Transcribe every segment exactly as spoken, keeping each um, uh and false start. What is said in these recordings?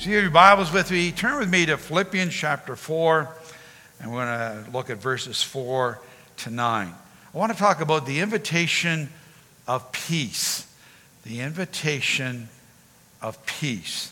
So you have your Bibles with me. Turn with me to Philippians chapter four, and we're going to look at verses four to nine. I want to talk about the invitation of peace. The invitation of peace.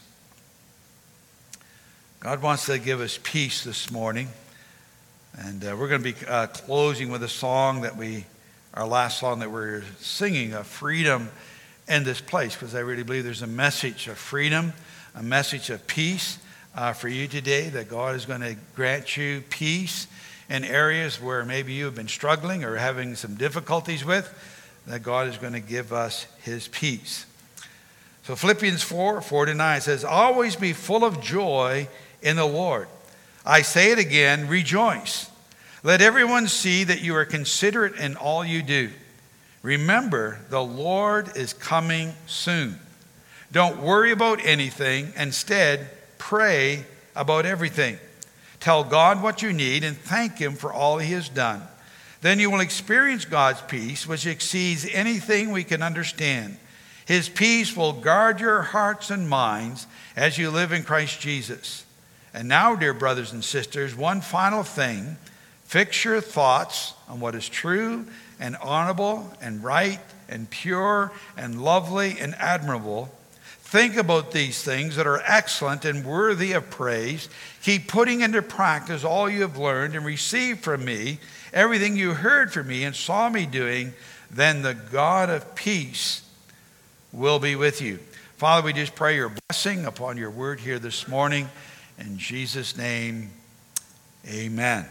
God wants to give us peace this morning. And uh, we're going to be uh, closing with a song that we, our last song that we're singing, of freedom in this place, because I really believe there's a message of freedom, a message of peace uh, for you today, that God is going to grant you peace in areas where maybe you have been struggling or having some difficulties with, that God is going to give us his peace. So Philippians four, four to nine says, always be full of joy in the Lord. I say it again, rejoice. Let everyone see that you are considerate in all you do. Remember, the Lord is coming soon. Don't worry about anything. Instead, pray about everything. Tell God what you need and thank him for all he has done. Then you will experience God's peace, which exceeds anything we can understand. His peace will guard your hearts and minds as you live in Christ Jesus. And now, dear brothers and sisters, one final thing. Fix your thoughts on what is true and honorable and right and pure and lovely and admirable. Think about these things that are excellent and worthy of praise. Keep putting into practice all you have learned and received from me, everything you heard from me and saw me doing. Then the God of peace will be with you. Father, we just pray your blessing upon your word here this morning. In Jesus' name, amen.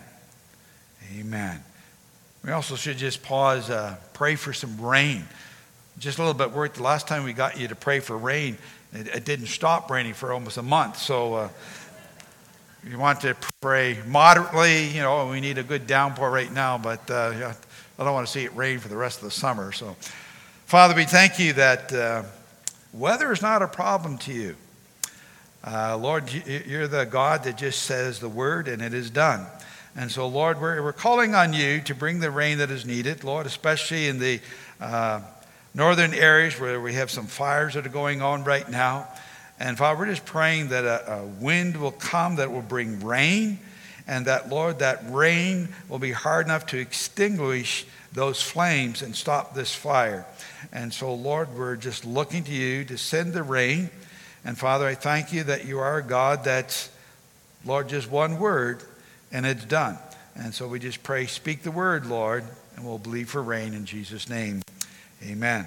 Amen. We also should just pause, uh, pray for some rain. Just a little bit worried. The last time we got you to pray for rain, it, it didn't stop raining for almost a month. So uh, you want to pray moderately. You know, we need a good downpour right now, but uh, yeah, I don't want to see it rain for the rest of the summer. So, Father, we thank you that uh, weather is not a problem to you. Uh, Lord, you're the God that just says the word and it is done. And so, Lord, we're, we're calling on you to bring the rain that is needed, Lord, especially in the uh, northern areas where we have some fires that are going on right now. And Father, we're just praying that a, a wind will come that will bring rain, and that, Lord, that rain will be hard enough to extinguish those flames and stop this fire. And so, Lord, we're just looking to you to send the rain. And Father, I thank you that you are a God that's, Lord, just one word, and it's done. And so we just pray, speak the word, Lord, and we'll believe for rain in Jesus' name. Amen.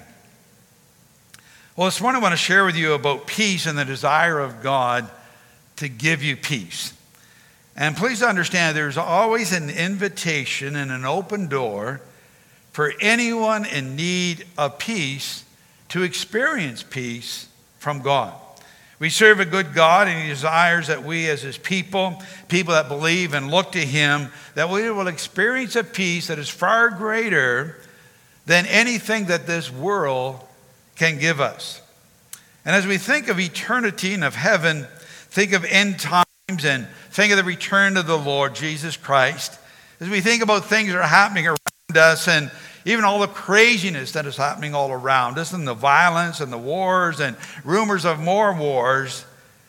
Well, this morning I want to share with you about peace and the desire of God to give you peace. And please understand, there's always an invitation and an open door for anyone in need of peace to experience peace from God. We serve a good God, and he desires that we as his people, people that believe and look to him, that we will experience a peace that is far greater than anything that this world can give us. And as we think of eternity and of heaven, think of end times and think of the return of the Lord Jesus Christ, as we think about things that are happening around us and even all the craziness that is happening all around us and the violence and the wars and rumors of more wars,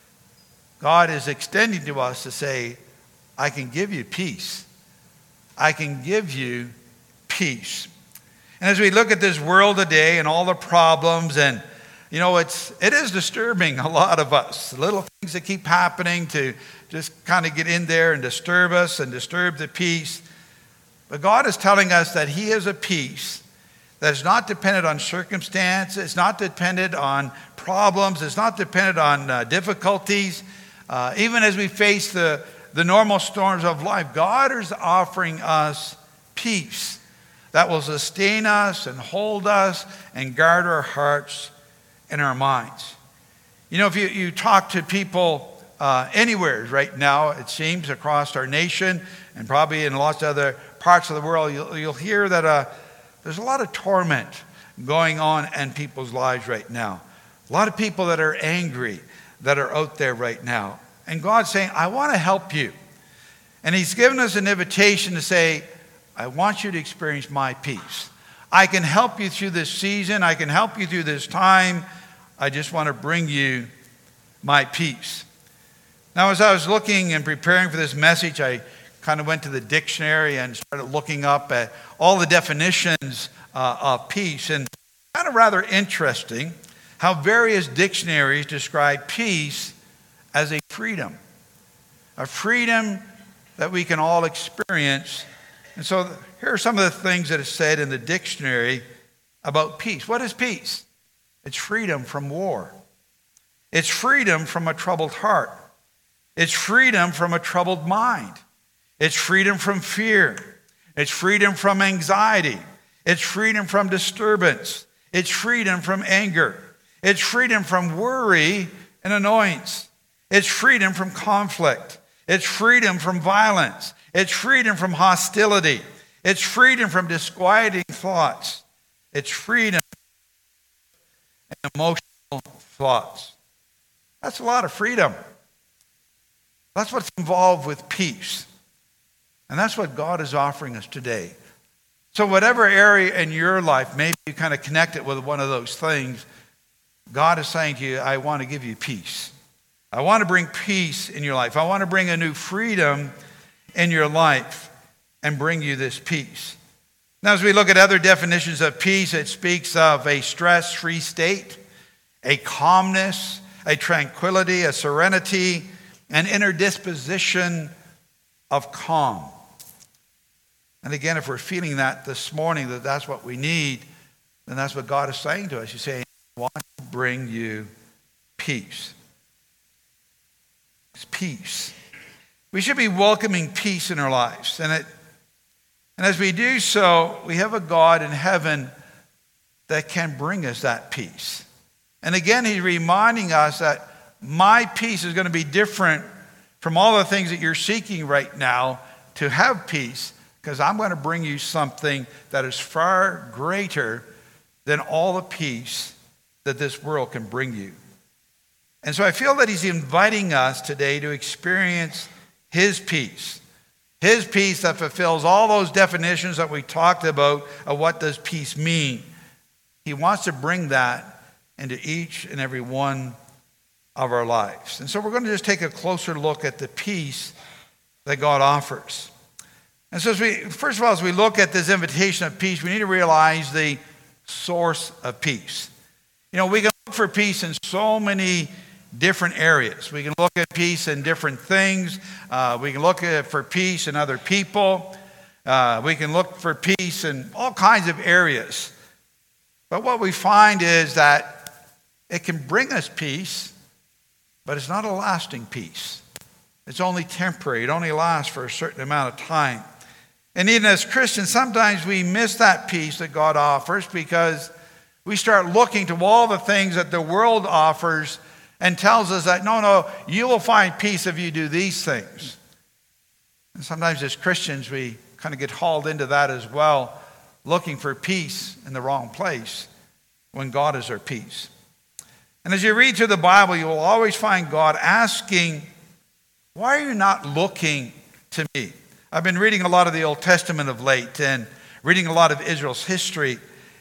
God is extending to us to say, I can give you peace. I can give you peace. And as we look at this world today and all the problems, and you know, it's it is disturbing a lot of us. The little things that keep happening to just kind of get in there and disturb us and disturb the peace. But God is telling us that he is a peace that is not dependent on circumstance. It's not dependent on problems. It's not dependent on uh, difficulties. Uh, even as we face the, the normal storms of life, God is offering us peace that will sustain us and hold us and guard our hearts and our minds. You know, if you, you talk to people uh, anywhere right now, it seems, across our nation and probably in lots of other parts of the world, you'll, you'll hear that uh, there's a lot of torment going on in people's lives right now. A lot of people that are angry that are out there right now. And God's saying, I want to help you. And he's given us an invitation to say, I want you to experience my peace. I can help you through this season. I can help you through this time. I just want to bring you my peace. Now, as I was looking and preparing for this message, I kind of went to the dictionary and started looking up at all the definitions uh, of peace. And kind of rather interesting how various dictionaries describe peace as a freedom. A freedom that we can all experience. And so here are some of the things that are said in the dictionary about peace. What is peace? It's freedom from war. It's freedom from a troubled heart. It's freedom from a troubled mind. It's freedom from fear. It's freedom from anxiety. It's freedom from disturbance. It's freedom from anger. It's freedom from worry and annoyance. It's freedom from conflict. It's freedom from violence. It's freedom from hostility. It's freedom from disquieting thoughts. It's freedom and emotional thoughts. That's a lot of freedom. That's what's involved with peace. And that's what God is offering us today. So whatever area in your life, maybe you kind of connect it with one of those things, God is saying to you, I want to give you peace. I want to bring peace in your life. I want to bring a new freedom in your life and bring you this peace. Now, as we look at other definitions of peace, it speaks of a stress-free state, a calmness, a tranquility, a serenity, an inner disposition of calm. And again, if we're feeling that this morning, that that's what we need, then that's what God is saying to us. He's saying, I want to bring you peace. It's peace. We should be welcoming peace in our lives. And, it, and as we do so, we have a God in heaven that can bring us that peace. And again, he's reminding us that my peace is going to be different from all the things that you're seeking right now to have peace, because I'm going to bring you something that is far greater than all the peace that this world can bring you. And so I feel that he's inviting us today to experience his peace. His peace that fulfills all those definitions that we talked about of what does peace mean. He wants to bring that into each and every one of our lives. And so we're going to just take a closer look at the peace that God offers. And so as we, first of all, as we look at this invitation of peace, we need to realize the source of peace. You know, we can look for peace in so many different areas. We can look at peace in different things. Uh, we can look at for peace in other people. Uh, we can look for peace in all kinds of areas. But what we find is that it can bring us peace, but it's not a lasting peace. It's only temporary. It only lasts for a certain amount of time. And even as Christians, sometimes we miss that peace that God offers because we start looking to all the things that the world offers and tells us that, no, no, you will find peace if you do these things. And sometimes as Christians, we kind of get hauled into that as well, looking for peace in the wrong place when God is our peace. And as you read through the Bible, you will always find God asking, why are you not looking to me? I've been reading a lot of the Old Testament of late and reading a lot of Israel's history.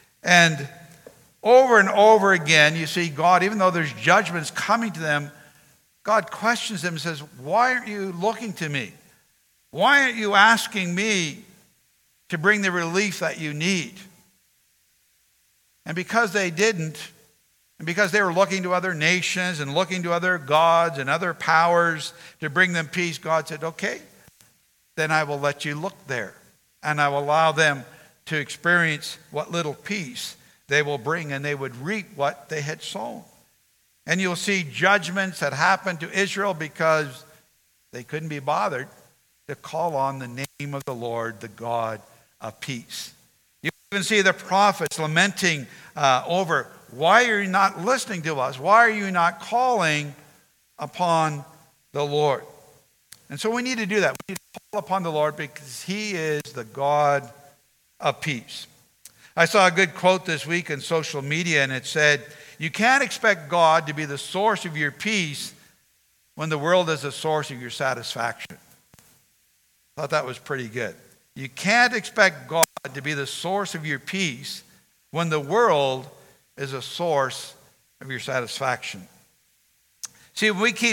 And over and over again, you see God, even though there's judgments coming to them, God questions them and says, why aren't you looking to me? Why aren't you asking me to bring the relief that you need? And because they didn't, and because they were looking to other nations and looking to other gods and other powers to bring them peace, God said, okay, then I will let you look there. And I will allow them to experience what little peace they will bring, and they would reap what they had sown. And you'll see judgments that happened to Israel because they couldn't be bothered to call on the name of the Lord, the God of peace. You even see the prophets lamenting uh, over, why are you not listening to us? Why are you not calling upon the Lord? And so we need to do that. We need to call upon the Lord because he is the God of peace. I saw a good quote this week on social media, and it said, you can't expect God to be the source of your peace when the world is the source of your satisfaction. I thought that was pretty good. You can't expect God to be the source of your peace when the world is a source of your satisfaction. See, when we keep looking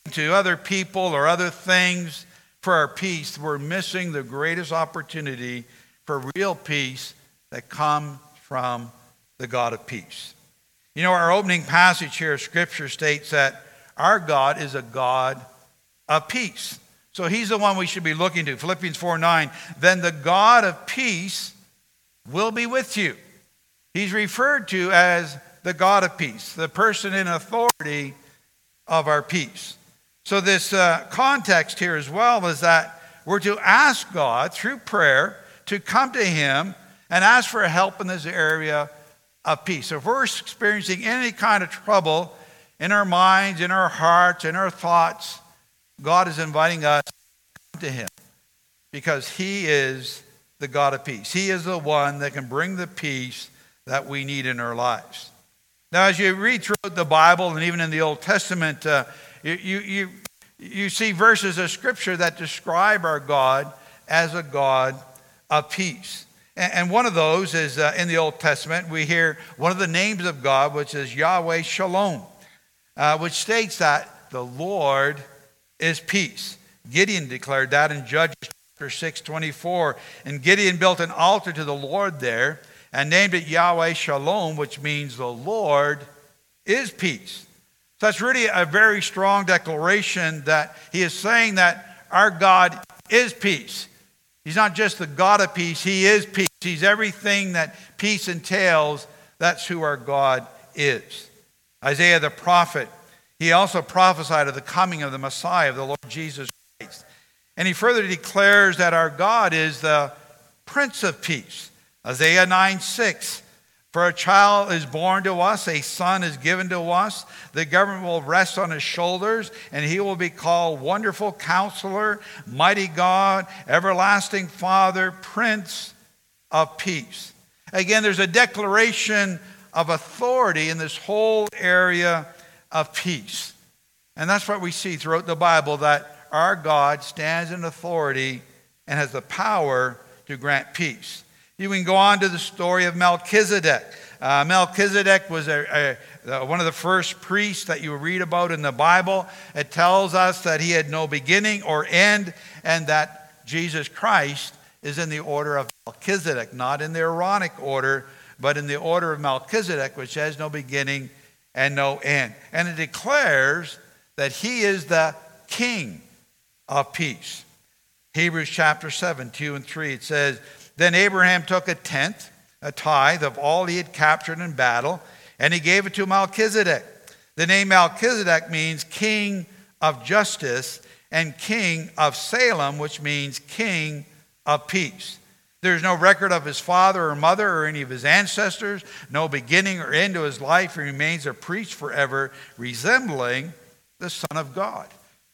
to other people or other things for our peace, we're missing the greatest opportunity for real peace that comes from the God of peace. You know, our opening passage here of Scripture states that our God is a God of peace. So he's the one we should be looking to. Philippians four nine, then the God of peace will be with you. He's referred to as the God of peace, the person in authority of our peace. So this uh, context here as well is that we're to ask God through prayer to come to him and ask for help in this area of peace. So if we're experiencing any kind of trouble in our minds, in our hearts, in our thoughts, God is inviting us to come to him because he is the God of peace. He is the one that can bring the peace that we need in our lives. Now, as you read through the Bible and even in the Old Testament, uh, you, you, you, you see verses of Scripture that describe our God as a God of peace. And, and one of those is uh, in the Old Testament, we hear one of the names of God, which is Yahweh Shalom, uh, which states that the Lord is peace. Gideon declared that in Judges chapter six twenty-four. And Gideon built an altar to the Lord there and named it Yahweh Shalom, which means the Lord is peace. So that's really a very strong declaration that he is saying that our God is peace. He's not just the God of peace, he is peace. He's everything that peace entails. That's who our God is. Isaiah the prophet, he also prophesied of the coming of the Messiah, of the Lord Jesus Christ. And he further declares that our God is the Prince of Peace. Isaiah nine six, for a child is born to us, a son is given to us. The government will rest on his shoulders, and he will be called Wonderful Counselor, Mighty God, Everlasting Father, Prince of Peace. Again, there's a declaration of authority in this whole area of peace. And that's what we see throughout the Bible, that our God stands in authority and has the power to grant peace. You can go on to the story of Melchizedek. Uh, Melchizedek was a, a, one of the first priests that you read about in the Bible. It tells us that he had no beginning or end, and that Jesus Christ is in the order of Melchizedek, not in the Aaronic order, but in the order of Melchizedek, which has no beginning and no end. And it declares that he is the King of peace. Hebrews chapter seven, two and three, it says, then Abraham took a tenth, a tithe of all he had captured in battle, and he gave it to Melchizedek. The name Melchizedek means king of justice and king of Salem, which means king of peace. There's no record of his father or mother or any of his ancestors, no beginning or end to his life. He remains a priest forever, resembling the Son of God.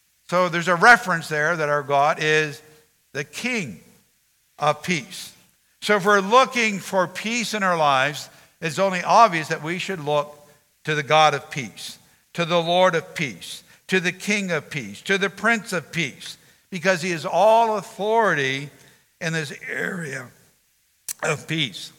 So there's a reference there that our God is the King of peace. So if we're looking for peace in our lives, it's only obvious that we should look to the God of peace, to the Lord of peace, to the King of peace, to the Prince of peace, because he has all authority in this area of peace.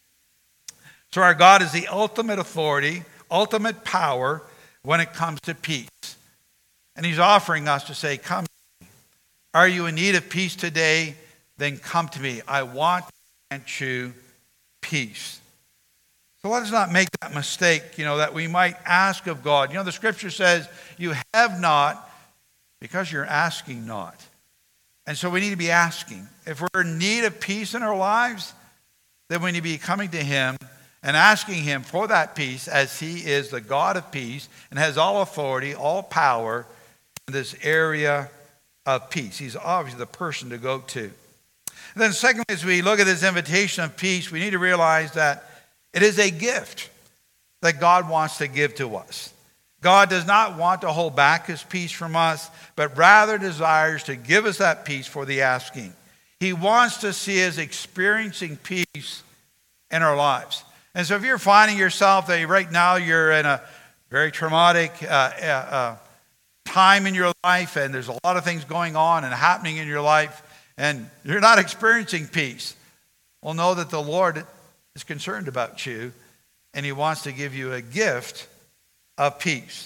So our God is the ultimate authority, ultimate power when it comes to peace. And he's offering us to say, come to me. Are you in need of peace today? Then come to me. I want to grant you peace. So let us not make that mistake, you know, that we might ask of God. You know, the scripture says, you have not because you're asking not. And so we need to be asking. If we're in need of peace in our lives, then we need to be coming to him and asking him for that peace, as he is the God of peace and has all authority, all power in this area of peace. He's obviously the person to go to. And then secondly, as we look at this invitation of peace, we need to realize that it is a gift that God wants to give to us. God does not want to hold back his peace from us, but rather desires to give us that peace for the asking. He wants to see us experiencing peace in our lives. And so if you're finding yourself that right now you're in a very traumatic uh, uh, time in your life, and there's a lot of things going on and happening in your life, and you're not experiencing peace, well, know that the Lord is concerned about you, and he wants to give you a gift of peace.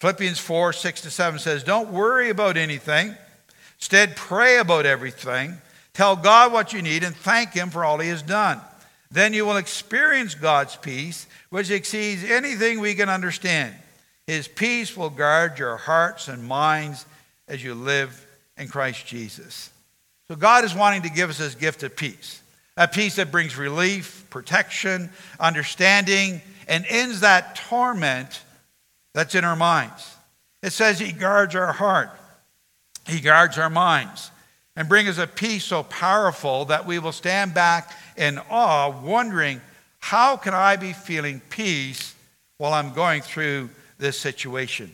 Philippians four, six to seven says, don't worry about anything. Instead, pray about everything. Tell God what you need and thank him for all he has done. Then you will experience God's peace, which exceeds anything we can understand. His peace will guard your hearts and minds as you live in Christ Jesus. So God is wanting to give us his gift of peace. A peace that brings relief, protection, understanding, and ends that torment that's in our minds. It says he guards our heart. He guards our minds and brings us a peace so powerful that we will stand back in awe, wondering, how can I be feeling peace while I'm going through this situation?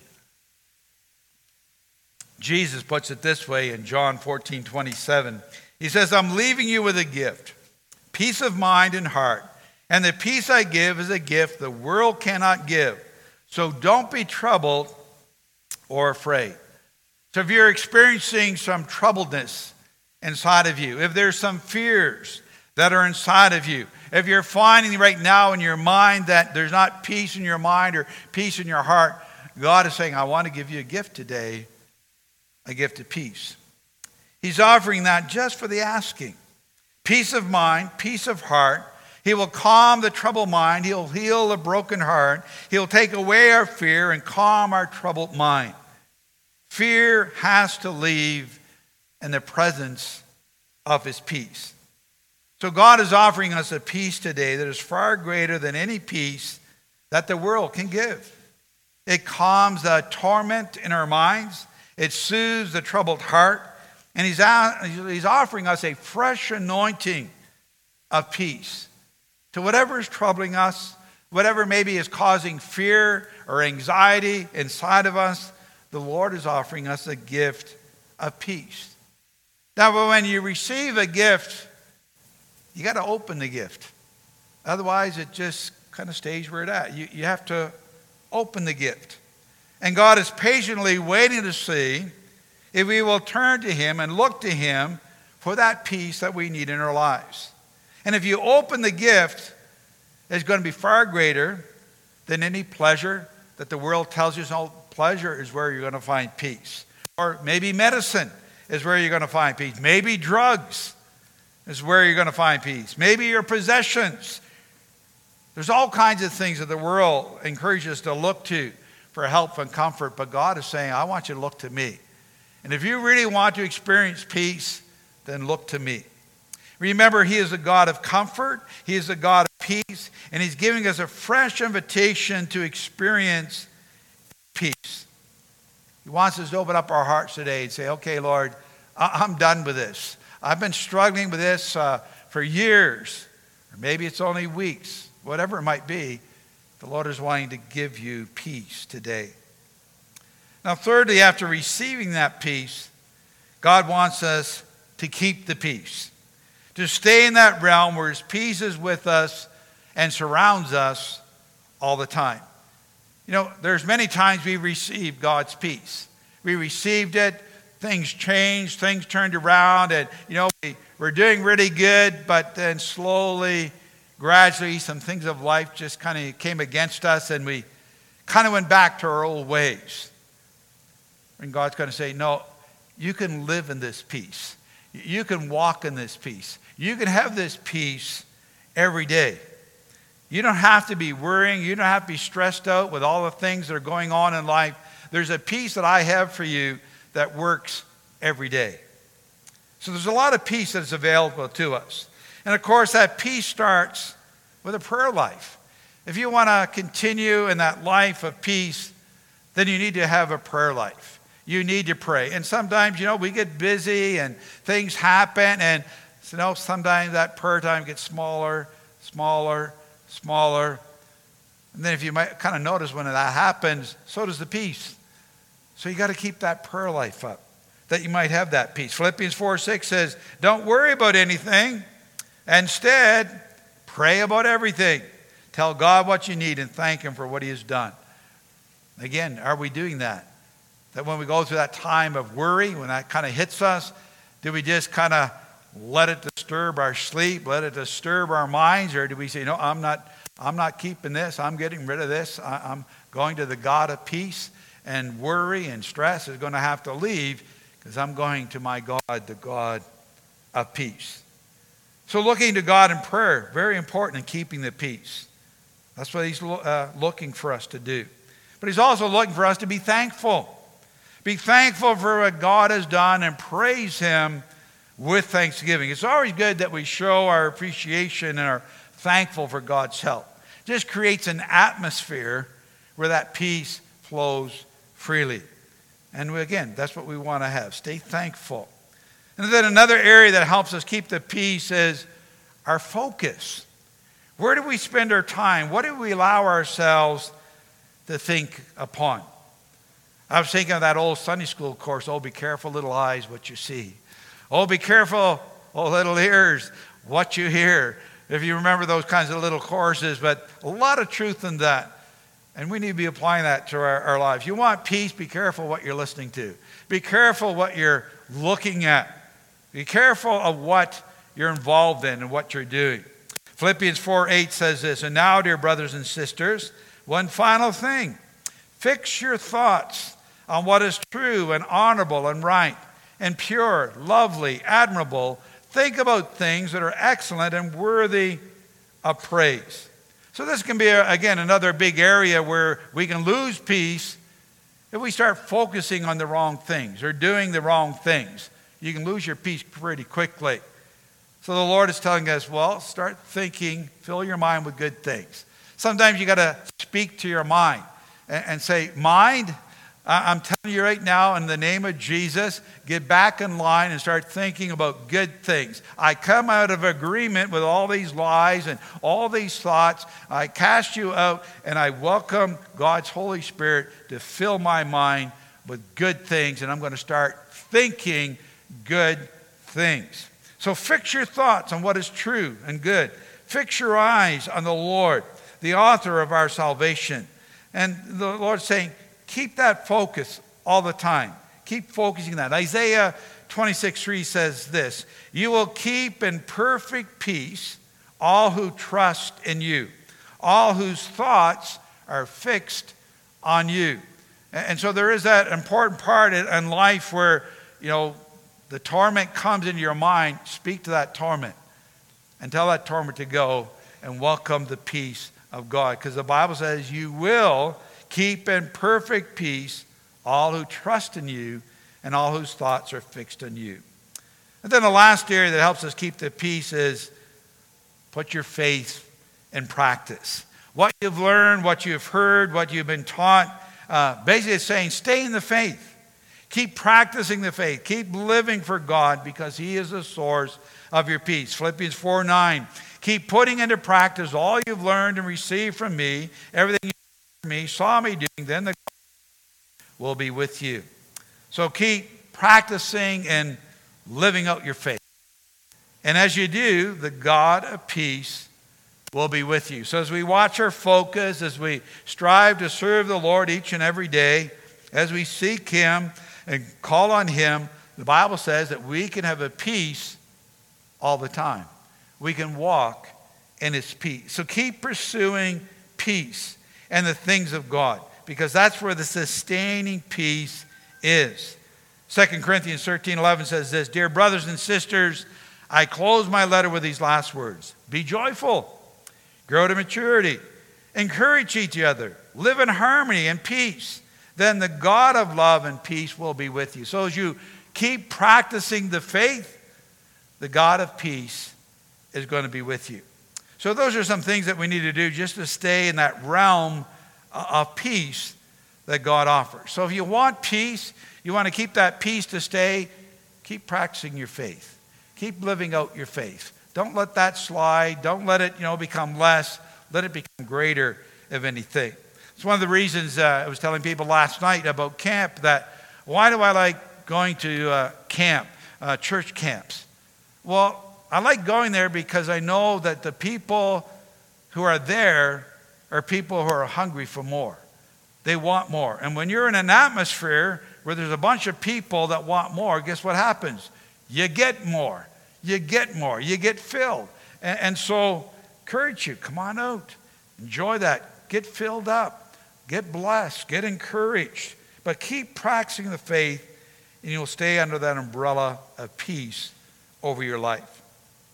Jesus puts it this way in John fourteen twenty-seven. He says, I'm leaving you with a gift, peace of mind and heart. And the peace I give is a gift the world cannot give. So don't be troubled or afraid. So if you're experiencing some troubledness inside of you, if there's some fears that are inside of you, if you're finding right now in your mind that there's not peace in your mind or peace in your heart, God is saying, I want to give you a gift today, a gift of peace. He's offering that just for the asking. Peace of mind, peace of heart. He will calm the troubled mind. He'll heal the broken heart. He'll take away our fear and calm our troubled mind. Fear has to leave in the presence of his peace. So God is offering us a peace today that is far greater than any peace that the world can give. It calms the torment in our minds. It soothes the troubled heart. And he's, he's offering us a fresh anointing of peace. To whatever is troubling us, whatever maybe is causing fear or anxiety inside of us, the Lord is offering us a gift of peace. Now, when you receive a gift, you got to open the gift. Otherwise, it just kind of stays where it's at. You, you have to open the gift. And God is patiently waiting to see if we will turn to him and look to him for that peace that we need in our lives. And if you open the gift, it's going to be far greater than any pleasure that the world tells you. No, pleasure is where you're going to find peace. Or maybe medicine is where you're going to find peace. Maybe drugs is where you're going to find peace. Maybe your possessions. There's all kinds of things that the world encourages us to look to for help and comfort. But God is saying, I want you to look to me. And if you really want to experience peace, then look to me. Remember, he is a God of comfort. He is a God of peace. And he's giving us a fresh invitation to experience peace. He wants us to open up our hearts today and say, okay, Lord, I'm done with this. I've been struggling with this uh, for years. Or maybe it's only weeks. Whatever it might be, the Lord is wanting to give you peace today. Now, thirdly, after receiving that peace, God wants us to keep the peace. To stay in that realm where his peace is with us and surrounds us all the time. You know, there's many times we received God's peace. We received it, things changed, things turned around, and, you know, we were doing really good, but then slowly, gradually, some things of life just kind of came against us, and we kind of went back to our old ways. And God's going to say, no, you can live in this peace. You can walk in this peace. You can have this peace every day. You don't have to be worrying. You don't have to be stressed out with all the things that are going on in life. There's a peace that I have for you that works every day. So there's a lot of peace that's available to us. And of course, that peace starts with a prayer life. If you want to continue in that life of peace, then you need to have a prayer life. You need to pray. And sometimes, you know, we get busy and things happen. And, you know, sometimes that prayer time gets smaller, smaller, smaller. And then if you might kind of notice when that happens, so does the peace. So you got to keep that prayer life up, that you might have that peace. Philippians four six says, don't worry about anything. Instead, pray about everything. Tell God what you need and thank him for what he has done. Again, are we doing that? That when we go through that time of worry, when that kind of hits us, do we just kind of let it disturb our sleep, let it disturb our minds, or do we say, no, I'm not, I'm not keeping this, I'm getting rid of this, I, I'm going to the God of peace, and worry and stress is going to have to leave because I'm going to my God, the God of peace. So looking to God in prayer, very important in keeping the peace. That's what he's uh, looking for us to do. But he's also looking for us to be thankful. Be thankful for what God has done and praise him with thanksgiving. It's always good that we show our appreciation and are thankful for God's help. It just creates an atmosphere where that peace flows freely. And we, again, that's what we want to have. Stay thankful. And then another area that helps us keep the peace is our focus. Where do we spend our time? What do we allow ourselves to think upon? I was thinking of that old Sunday school course, oh, be careful, little eyes, what you see. Oh, be careful, oh, little ears, what you hear. If you remember those kinds of little courses, but a lot of truth in that. And we need to be applying that to our, our lives. You want peace, be careful what you're listening to. Be careful what you're looking at. Be careful of what you're involved in and what you're doing. Philippians four eight says this, and now, dear brothers and sisters, one final thing. Fix your thoughts on what is true and honorable and right and pure, lovely, admirable. Think about things that are excellent and worthy of praise. So this can be, again, another big area where we can lose peace if we start focusing on the wrong things or doing the wrong things. You can lose your peace pretty quickly. So the Lord is telling us, well, start thinking, fill your mind with good things. Sometimes you got to speak to your mind and, and say, mind, I'm telling you right now, in the name of Jesus, get back in line and start thinking about good things. I come out of agreement with all these lies and all these thoughts. I cast you out, and I welcome God's Holy Spirit to fill my mind with good things, and I'm going to start thinking good things. So fix your thoughts on what is true and good. Fix your eyes on the Lord, the author of our salvation. And the Lord's saying, keep that focus all the time. Keep focusing on that. Isaiah twenty-six three says this, you will keep in perfect peace all who trust in you, all whose thoughts are fixed on you. And so there is that important part in life where, you know, the torment comes into your mind. Speak to that torment and tell that torment to go and welcome the peace of God. Because the Bible says you will keep in perfect peace all who trust in you and all whose thoughts are fixed on you. And then the last area that helps us keep the peace is put your faith in practice. What you've learned, what you've heard, what you've been taught, uh, basically it's saying stay in the faith. Keep practicing the faith. Keep living for God because he is the source of your peace. Philippians four nine. Keep putting into practice all you've learned and received from me, everything you heard from me, saw me doing, then the God will be with you. So keep practicing and living out your faith. And as you do, the God of peace will be with you. So as we watch our focus, as we strive to serve the Lord each and every day, as we seek him and call on him, the Bible says that we can have a peace all the time. We can walk in his peace. So keep pursuing peace and the things of God, because that's where the sustaining peace is. Second Corinthians thirteen eleven says this, dear brothers and sisters, I close my letter with these last words. Be joyful, grow to maturity, encourage each other, live in harmony and peace. Then the God of love and peace will be with you. So as you keep practicing the faith, the God of peace is going to be with you. So those are some things that we need to do just to stay in that realm of peace that God offers. So if you want peace, you want to keep that peace to stay, keep practicing your faith. Keep living out your faith. Don't let that slide. Don't let it, you know, become less. Let it become greater, if anything. It's one of the reasons uh, I was telling people last night about camp that why do I like going to uh, camp, uh, church camps? Well, I like going there because I know that the people who are there are people who are hungry for more. They want more. And when you're in an atmosphere where there's a bunch of people that want more, guess what happens? You get more. You get more. You get filled. And, and so, encourage you. Come on out. Enjoy that. Get filled up. Get blessed. Get encouraged. But keep practicing the faith, and you'll stay under that umbrella of peace over your life.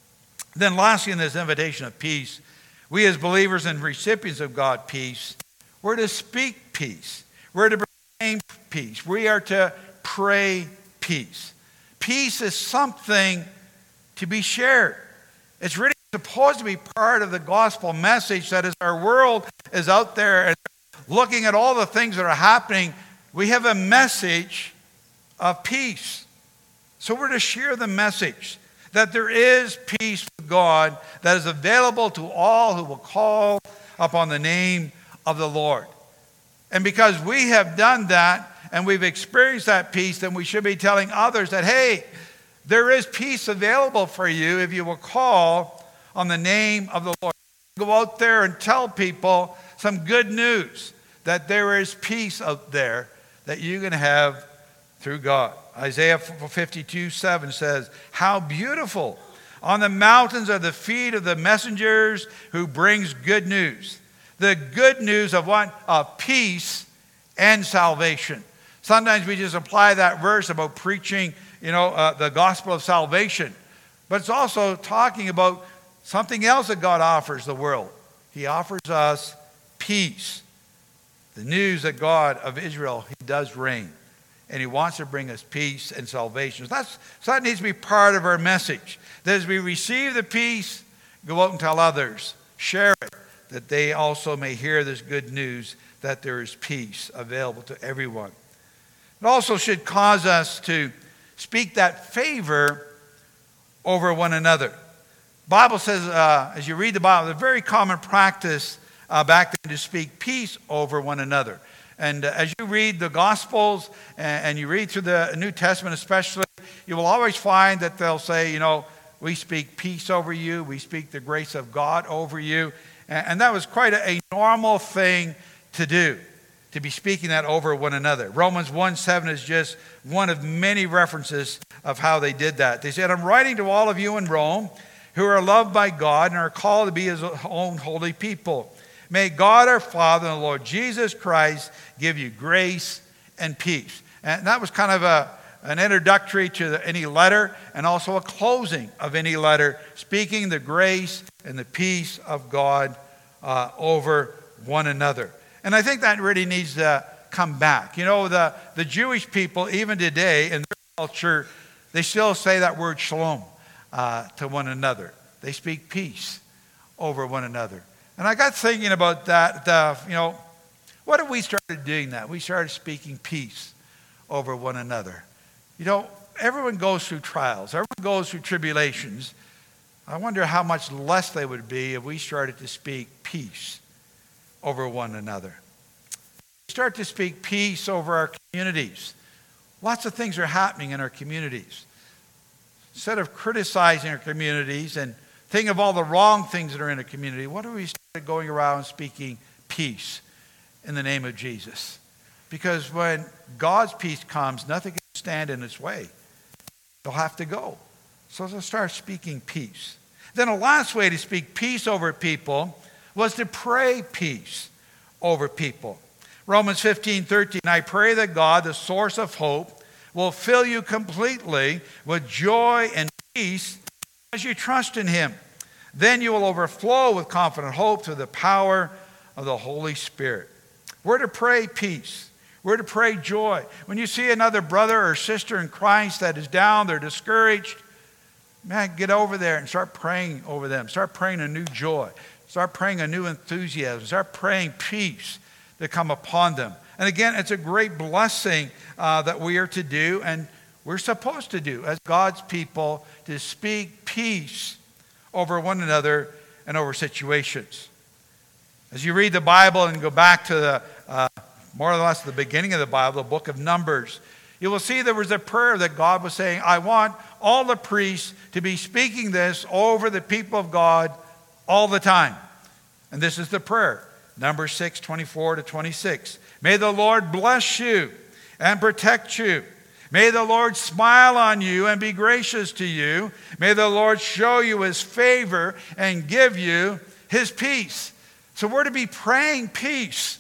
Then lastly, in this invitation of peace, we as believers and recipients of God's peace, we're to speak peace. We're to proclaim peace. We are to pray peace. Peace is something to be shared. It's really supposed to be part of the gospel message that as our world is out there and looking at all the things that are happening, we have a message of peace. So we're to share the message that there is peace with God that is available to all who will call upon the name of the Lord. And because we have done that and we've experienced that peace, then we should be telling others that, hey, there is peace available for you if you will call on the name of the Lord. Go out there and tell people some good news that there is peace out there that you can have through God. Isaiah fifty-two seven says, how beautiful on the mountains are the feet of the messengers who brings good news. The good news of what? Of peace and salvation. Sometimes we just apply that verse about preaching, you know, uh, the gospel of salvation. But it's also talking about something else that God offers the world. He offers us peace. The news that God of Israel, He does reign. And He wants to bring us peace and salvation. So, that's, so that needs to be part of our message. That as we receive the peace, go out and tell others. Share it, that they also may hear this good news that there is peace available to everyone. It also should cause us to speak that favor over one another. The Bible says, uh, as you read the Bible, it's a very common practice uh, back then to speak peace over one another. And uh, as you read the Gospels and, and you read through the New Testament especially, you will always find that they'll say, you know, we speak peace over you. We speak the grace of God over you. And, and that was quite a, a normal thing to do, to be speaking that over one another. Romans one seven is just one of many references of how they did that. They said, I'm writing to all of you in Rome who are loved by God and are called to be His own holy people. May God our Father and the Lord Jesus Christ give you grace and peace. And that was kind of a, an introductory to the, any letter and also a closing of any letter, speaking the grace and the peace of God uh, over one another. And I think that really needs to come back. You know, the, the Jewish people, even today, in their culture, they still say that word shalom uh, to one another. They speak peace over one another. And I got thinking about that, uh, you know, what if we started doing that? We started speaking peace over one another. You know, everyone goes through trials. Everyone goes through tribulations. I wonder how much less they would be if we started to speak peace over one another. We start to speak peace over our communities. Lots of things are happening in our communities. Instead of criticizing our communities and think of all the wrong things that are in a community, what if we started going around speaking peace in the name of Jesus? Because when God's peace comes, nothing can stand in its way. They'll have to go. So let's start speaking peace. Then a last way to speak peace over people was to pray peace over people. Romans fifteen thirteen, I pray that God, the source of hope, will fill you completely with joy and peace as you trust in Him. Then you will overflow with confident hope through the power of the Holy Spirit. We're to pray peace. We're to pray joy. When you see another brother or sister in Christ that is down, they're discouraged, man, get over there and start praying over them. Start praying a new joy. Start praying a new enthusiasm. Start praying peace to come upon them. And again, it's a great blessing uh, that we are to do, and we're supposed to do as God's people, to speak peace over one another and over situations. As you read the Bible and go back to the uh, more or less the beginning of the Bible, the book of Numbers, you will see there was a prayer that God was saying, I want all the priests to be speaking this over the people of God all the time. And this is the prayer. Numbers six, twenty-four to twenty-six. May the Lord bless you and protect you. May the Lord smile on you and be gracious to you. May the Lord show you His favor and give you His peace. So we're to be praying peace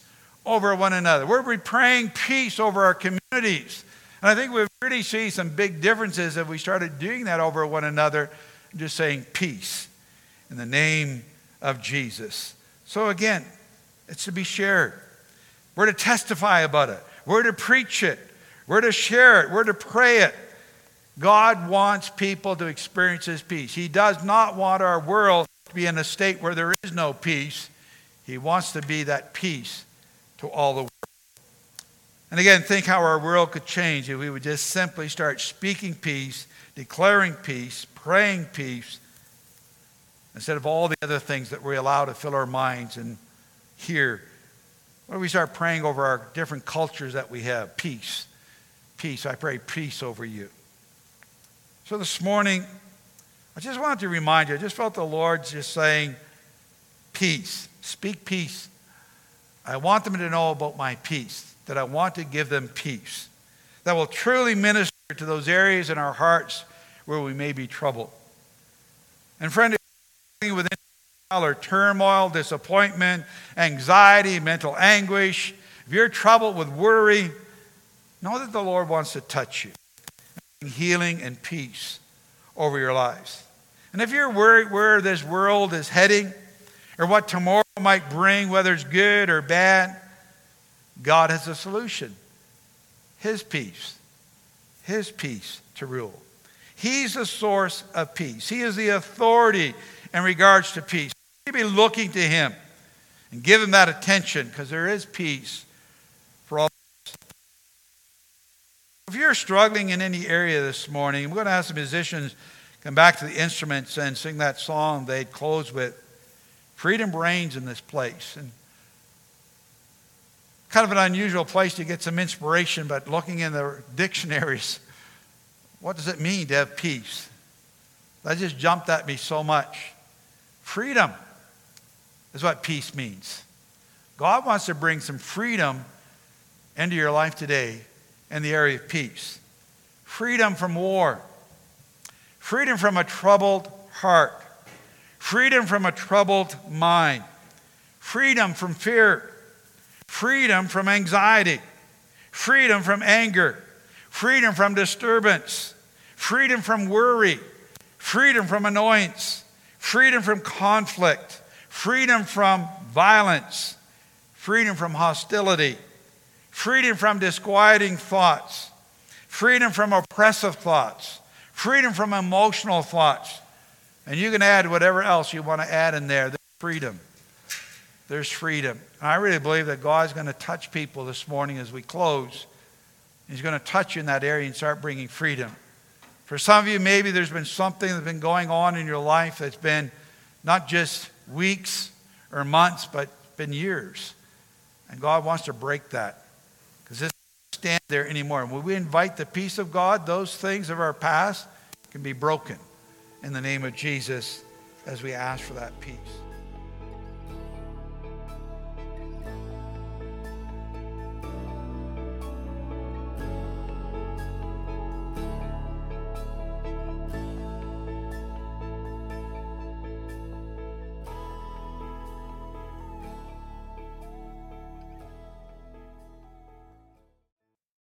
over one another. We're to be praying peace over our communities. And I think we really see some big differences if we started doing that over one another, just saying peace in the name of Jesus. So again, it's to be shared. We're to testify about it. We're to preach it. We're to share it. We're to pray it. God wants people to experience his peace. He does not want our world to be in a state where there is no peace. He wants to be that peace to all the world. And again, think how our world could change if we would just simply start speaking peace, declaring peace, praying peace, instead of all the other things that we allow to fill our minds and hear. What if we start praying over our different cultures that we have? Peace. Peace. I pray peace over you. So this morning, I just wanted to remind you, I just felt the Lord just saying, peace. Speak peace. I want them to know about my peace, that I want to give them peace, that will truly minister to those areas in our hearts where we may be troubled. And friend, if you're within or turmoil, disappointment, anxiety, mental anguish, if you're troubled with worry, know that the Lord wants to touch you. Healing and peace over your lives. And if you're worried where this world is heading or what tomorrow might bring, whether it's good or bad, God has a solution. His peace. His peace to rule. He's the source of peace. He is the authority in regards to peace. You be looking to him and give him that attention, because there is peace for all. If you're struggling in any area this morning, I'm going to ask the musicians come back to the instruments and sing that song they'd close with. Freedom reigns in this place. And kind of an unusual place to get some inspiration, but looking in the dictionaries, what does it mean to have peace? That just jumped at me so much. Freedom is what peace means. God wants to bring some freedom into your life today in the area of peace. Freedom from war. Freedom from a troubled heart. Freedom from a troubled mind. Freedom from fear. Freedom from anxiety. Freedom from anger. Freedom from disturbance. Freedom from worry. Freedom from annoyance. Freedom from conflict. Freedom from violence. Freedom from hostility. Freedom from disquieting thoughts. Freedom from oppressive thoughts. Freedom from emotional thoughts. And you can add whatever else you want to add in there. There's freedom. There's freedom. And I really believe that God's going to touch people this morning as we close. He's going to touch you in that area and start bringing freedom. For some of you, maybe there's been something that's been going on in your life that's been not just weeks or months, but been years. And God wants to break that, because this doesn't stand there anymore. And when we invite the peace of God, those things of our past can be broken in the name of Jesus as we ask for that peace.